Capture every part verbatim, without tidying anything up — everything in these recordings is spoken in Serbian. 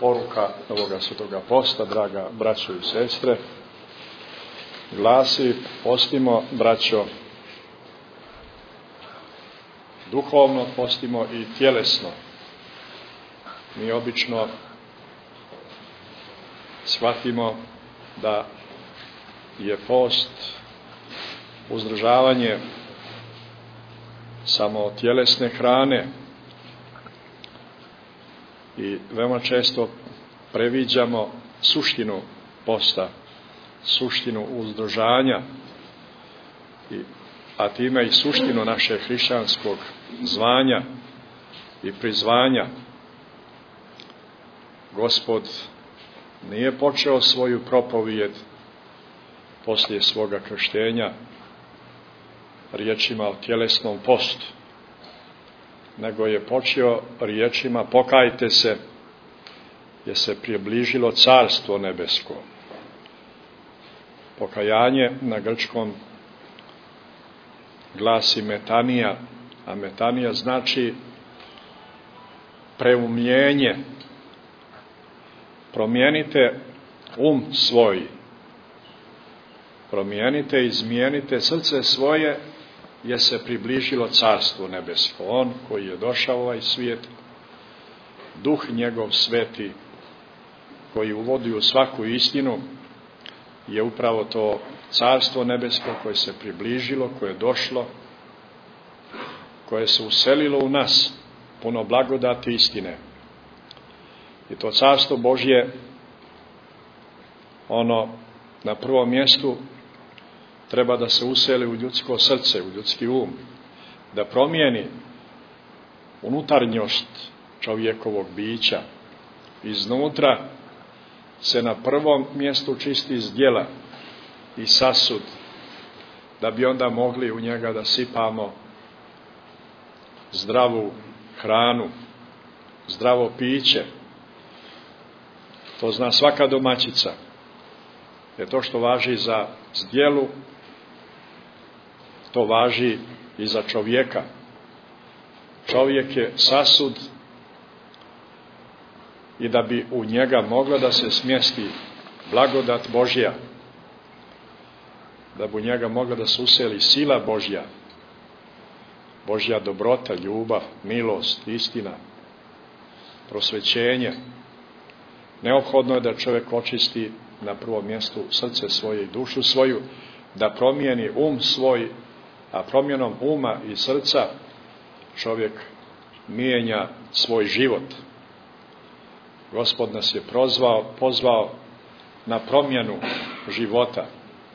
poruka ovoga svetoga posta, draga braćo i sestre, glasi: postimo, braćo, duhovno, postimo i tjelesno. Mi obično shvatimo da je post uzdržavanje samo tjelesne hrane i veoma često previđamo suštinu posta, suštinu uzdržanja, i, a time i suštinu našeg hrišćanskog zvanja i prizvanja. Gospod nije počeo svoju propovijed poslije svoga krštenja riječima o tjelesnom postu, nego je počeo riječima: pokajte se, jer se približilo carstvo nebesko. Pokajanje na grčkom glasi metanija, a metanija znači preumljenje. Promijenite um svoj, promijenite, izmijenite srce svoje, jer se približilo carstvo nebesko. On koji je došao u ovaj svijet, Duh njegov sveti, koji uvodi u svaku istinu, je upravo to carstvo nebesko koje se približilo, koje je došlo, koje se uselilo u nas, puno blagodati istine. I to carstvo Božje, ono na prvom mjestu treba da se useli u ljudsko srce, u ljudski um, da promijeni unutarnjost čovjekovog bića. Iznutra se na prvom mjestu čisti iz djela i sasud, da bi onda mogli u njega da sipamo zdravu hranu, zdravo piće. To zna svaka domaćica. Jer to što važi za zdjelu, to važi i za čovjeka. Čovjek je sasud, i da bi u njega mogla da se smjesti blagodat Božja, da bi u njega mogla da se useli sila Božja, Božja dobrota, ljubav, milost, istina, prosvećenje, neophodno je da čovjek očisti na prvom mjestu srce svoje i dušu svoju, da promijeni um svoj, a promjenom uma i srca čovjek mijenja svoj život. Gospod nas je prozvao, pozvao na promjenu života,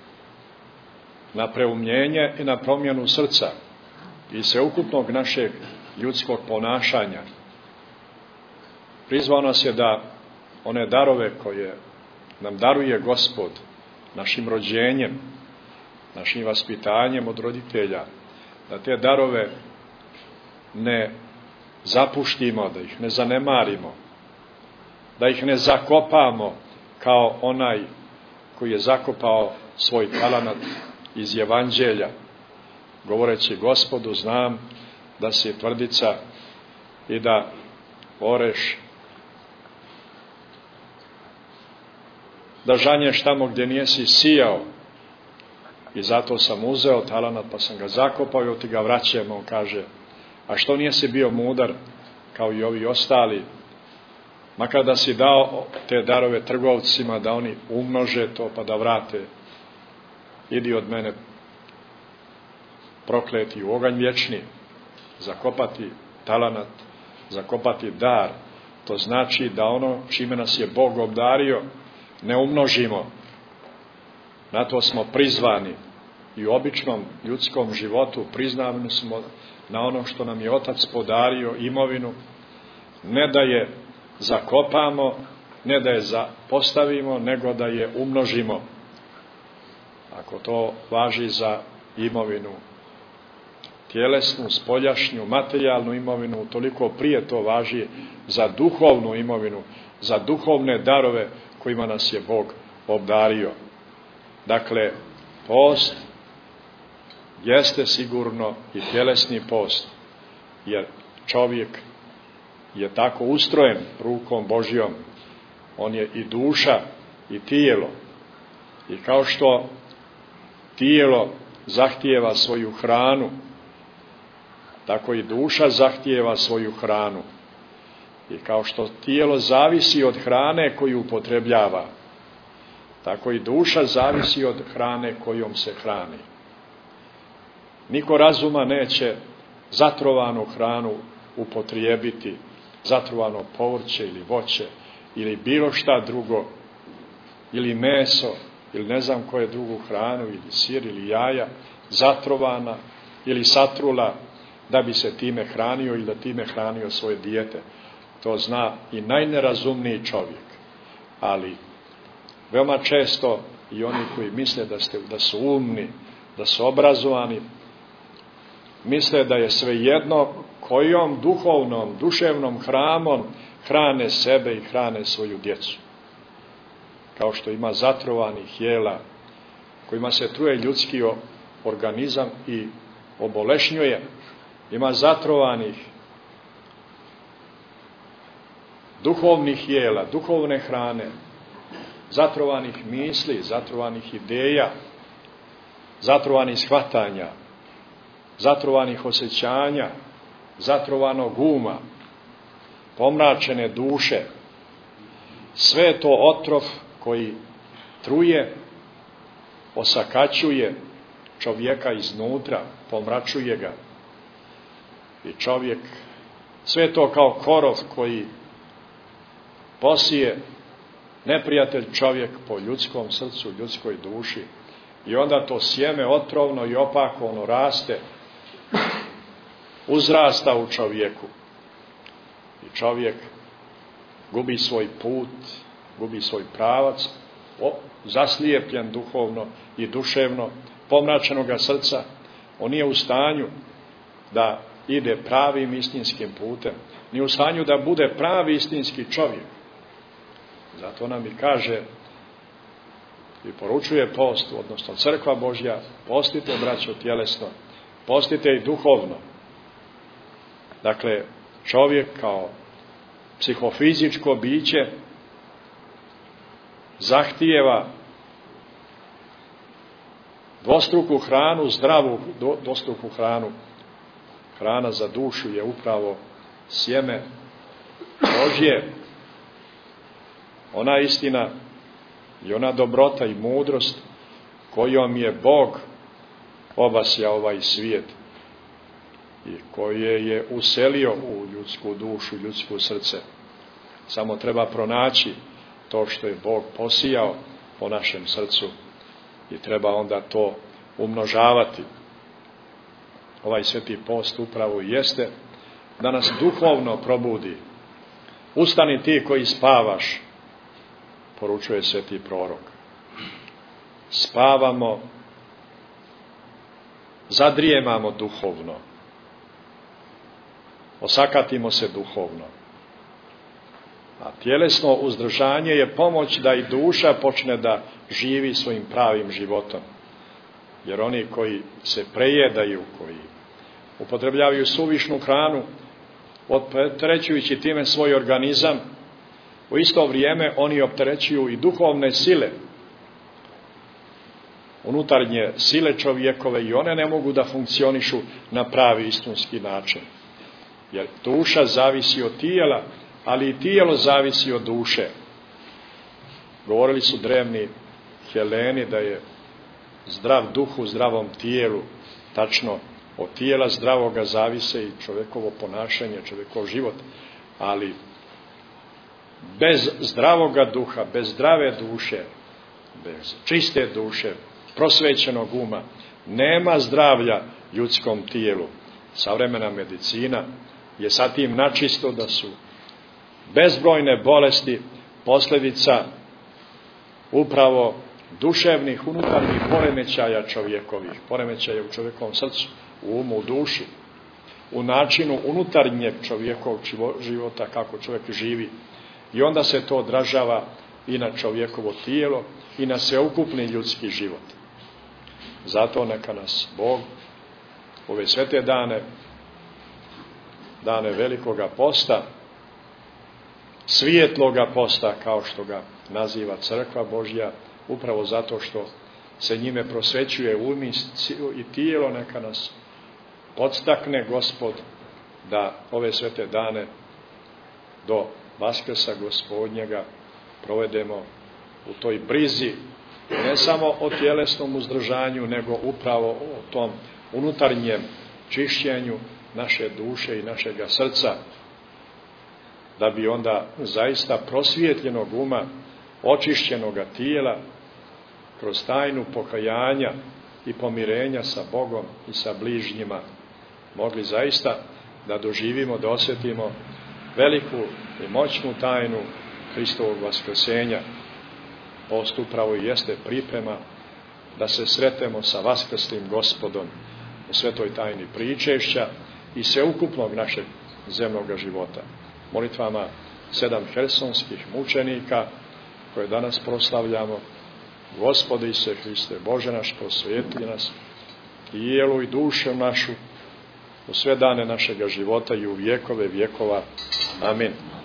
na preumljenje i na promjenu srca i sveukupnog našeg ljudskog ponašanja. Prizvao nas je da one darove koje nam daruje Gospod našim rođenjem, našim vaspitanjem od roditelja, da te darove ne zapuštimo, da ih ne zanemarimo, da ih ne zakopamo kao onaj koji je zakopao svoj talenat iz evanđelja, govoreći: Gospodu, znam da si tvrdica i da oreš, da žanješ tamo gdje nijesi sijao, i zato sam uzeo talenat pa sam ga zakopao i ti ga vraćam. On kaže: a što nijesi bio mudar kao i ovi ostali, makar da si dao te darove trgovcima da oni umnože to pa da vrate, idi od mene prokleti u oganj vječni. Zakopati talenat, zakopati dar, to znači da ono čime nas je Bog obdario ne umnožimo. Na to smo prizvani i u običnom ljudskom životu priznavani smo na ono što nam je Otac podario, imovinu, ne da je zakopamo, ne da je postavimo, nego da je umnožimo. Ako to važi za imovinu tjelesnu, spoljašnju, materijalnu imovinu, toliko prije to važi za duhovnu imovinu, za duhovne darove kojima nas je Bog obdario. Dakle, post jeste sigurno i tjelesni post, jer čovjek je tako ustrojen rukom Božjom on je i duša i tijelo. I kao što tijelo zahtijeva svoju hranu, tako i duša zahtijeva svoju hranu. I kao što tijelo zavisi od hrane koju upotrebljava, tako i duša zavisi od hrane kojom se hrani. Niko razuma neće zatrovanu hranu upotrijebiti, zatrovano povrće ili voće ili bilo šta drugo, ili meso, ili ne znam koje drugu hranu, ili sir, ili jaja, zatrovana ili satrula, da bi se time hranio ili da time hranio svoje dijete. To zna i najnerazumniji čovjek. Ali veoma često i oni koji misle da, ste, da su umni, da su obrazovani, misle da je svejedno kojom duhovnom, duševnom hranom hrane sebe i hrane svoju djecu. Kao što ima zatrovanih jela kojima se truje ljudski organizam i obolešnjuje, ima zatrovanih duhovnih jela, duhovne hrane, zatrovanih misli, zatrovanih ideja, zatrovanih shvatanja, zatrovanih osjećanja, zatrovanog uma, pomračene duše. Sve je to otrov koji truje, osakaćuje čovjeka iznutra, pomračuje ga. I čovjek, sve je to kao korov koji posije neprijatelj čovjek po ljudskom srcu, ljudskoj duši. I onda to sjeme otrovno i opakovno raste, uzrasta u čovjeku. I čovjek gubi svoj put, gubi svoj pravac, o, zaslijepljen duhovno i duševno, pomračenoga srca. On nije u stanju da ide pravim istinskim putem, nije u stanju da bude pravi istinski čovjek. Zato nam i kaže i poručuje post, odnosno crkva Božja, postite, braćo, tjelesno, postite i duhovno. Dakle, čovjek kao psihofizičko biće zahtijeva dvostruku hranu, zdravu dvostruku hranu. Hrana za dušu je upravo sjeme Božje, ona istina i ona dobrota i mudrost kojom je Bog obasja ovaj svijet i koje je uselio u ljudsku dušu, ljudsko srce. Samo treba pronaći to što je Bog posijao po našem srcu i treba onda to umnožavati. Ovaj sveti post upravo jeste da nas duhovno probudi. Ustani ti koji spavaš, poručuje sveti prorok. Spavamo, zadrijemamo duhovno, osakatimo se duhovno. A tjelesno uzdržanje je pomoć da i duša počne da živi svojim pravim životom. Jer oni koji se prejedaju, koji upotrebljavaju suvišnu hranu, opterećujući time svoj organizam, u isto vrijeme oni opterećuju i duhovne sile, unutarnje sile čovjekove, i one ne mogu da funkcionišu na pravi istinski način. Jer duša zavisi od tijela, ali i tijelo zavisi od duše. Govorili su drevni Heleni da je zdrav duh u zdravom tijelu. Tačno, od tijela zdravoga zavise i čovjekovo ponašanje, čovjekov život. Ali bez zdravoga duha, bez zdrave duše, bez čiste duše, prosvećenog uma, nema zdravlja ljudskom tijelu. Savremena medicina je sa tim načisto da su bezbrojne bolesti posljedica upravo duševnih, unutarnjih poremećaja čovjekovih, poremećaja u čovjekovom srcu, u umu, u duši, u načinu unutarnjeg čovjekovog života, kako čovjek živi. I onda se to odražava i na čovjekovo tijelo i na sveukupni ljudski život. Zato neka nas Bog ove svete dane, dane velikoga posta, svijetloga posta, kao što ga naziva Crkva Božja, upravo zato što se njime prosvećuje um i tijelo. Neka nas podstakne Gospod da ove svete dane do Vaskrsa Gospodnjega provedemo u toj brizi, ne samo o tjelesnom uzdržanju, nego upravo o tom unutarnjem čišćenju naše duše i našega srca, da bi onda zaista prosvjetljenog uma, očišćenoga tijela, kroz tajnu pokajanja i pomirenja sa Bogom i sa bližnjima, mogli zaista da doživimo, da osjetimo veliku i moćnu tajnu Hristovog vaskrsenja. Post upravo i jeste priprema da se sretemo sa vaskrslim Gospodom u svetoj tajni pričešća i sveukupnog našeg zemnog života. Molitvama sedam hersonskih mučenika koje danas proslavljamo, Gospode Isuse Hriste, Bože naš, prosvijetli nas, tijelu i dušu našu, u sve dane našega života i u vjekove vjekova. Amin.